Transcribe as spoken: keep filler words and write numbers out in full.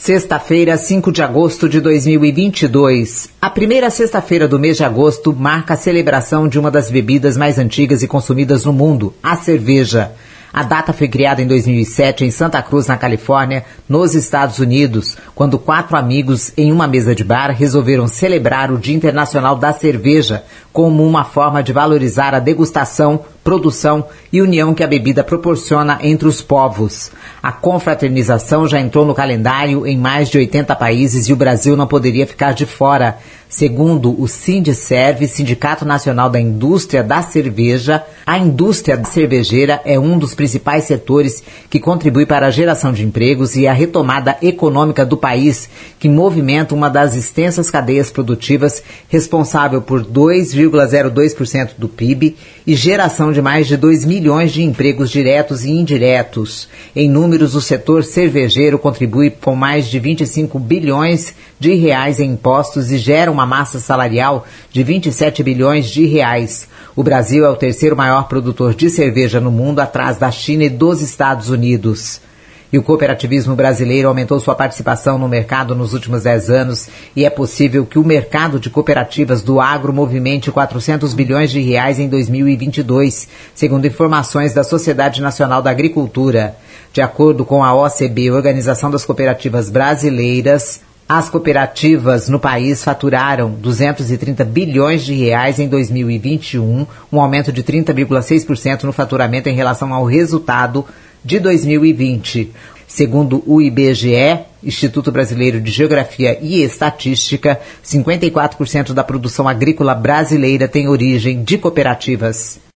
Sexta-feira, cinco de agosto de dois mil e vinte e dois. A primeira sexta-feira do mês de agosto marca a celebração de uma das bebidas mais antigas e consumidas no mundo, a cerveja. A data foi criada em dois mil e sete em Santa Cruz, na Califórnia, nos Estados Unidos, quando quatro amigos em uma mesa de bar resolveram celebrar o Dia Internacional da Cerveja como uma forma de valorizar a degustação, produção e união que a bebida proporciona entre os povos. A confraternização já entrou no calendário em mais de oitenta países e o Brasil não poderia ficar de fora. Segundo o Sindicerve, Sindicato Nacional da Indústria da Cerveja, a indústria cervejeira é um dos principais setores que contribui para a geração de empregos e a retomada econômica do país, que movimenta uma das extensas cadeias produtivas responsável por dois vírgula zero dois por cento do P I B e geração de mais de dois milhões de empregos diretos e indiretos. Em números, o setor cervejeiro contribui com mais de vinte e cinco bilhões de reais em impostos e gera uma massa salarial de vinte e sete bilhões de reais. O Brasil é o terceiro maior produtor de cerveja no mundo, atrás da China e dos Estados Unidos. E o cooperativismo brasileiro aumentou sua participação no mercado nos últimos dez anos e é possível que o mercado de cooperativas do agro movimente quatrocentos bilhões de reais em dois mil e vinte e dois, segundo informações da Sociedade Nacional da Agricultura. De acordo com a O C B, Organização das Cooperativas Brasileiras, as cooperativas no país faturaram duzentos e trinta bilhões de reais em dois mil e vinte e um, um aumento de trinta vírgula seis por cento no faturamento em relação ao resultado de dois mil e vinte. Segundo o I B G E, Instituto Brasileiro de Geografia e Estatística, cinquenta e quatro por cento da produção agrícola brasileira tem origem de cooperativas.